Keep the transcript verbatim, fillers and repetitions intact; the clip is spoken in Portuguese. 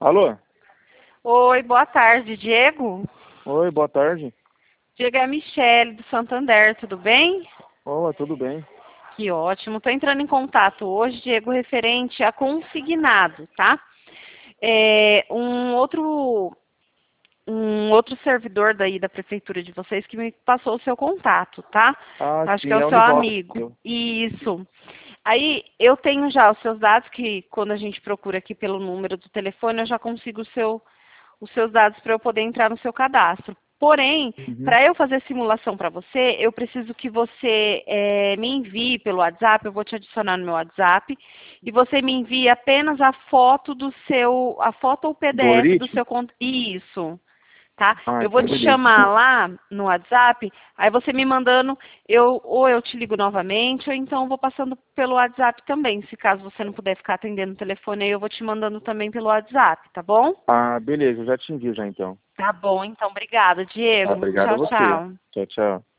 Alô? Oi, boa tarde, Diego. Oi, boa tarde. Diego, é a Michele do Santander, tudo bem? Olá, tudo bem? Que ótimo. Estou entrando em contato hoje, Diego, referente a consignado, tá? É, um outro um outro servidor daí da prefeitura de vocês que me passou o seu contato, tá? Ah, Acho que sim, é é o o seu Nivaldo. amigo. Isso. Aí eu tenho já os seus dados, que quando a gente procura aqui pelo número do telefone, eu já consigo o seu, os seus dados para eu poder entrar no seu cadastro. Porém, Uhum. para eu fazer simulação para você, eu preciso que você é, me envie pelo WhatsApp, eu vou te adicionar no meu WhatsApp, e você me envie apenas a foto do seu, a foto ou Do P D F do Algoritmo? seu conto. Isso, tá? Ah, Eu vou então te beleza. chamar lá no WhatsApp, aí você me mandando, eu, ou eu te ligo novamente, ou então eu vou passando pelo WhatsApp também. Se caso você não puder ficar atendendo o telefone, aí eu vou te mandando também pelo WhatsApp, tá bom? Ah, beleza, eu já te envio já então. Tá bom, então. Obrigada, Tá, Diego. obrigado a Tchau, você. tchau. Tchau, tchau.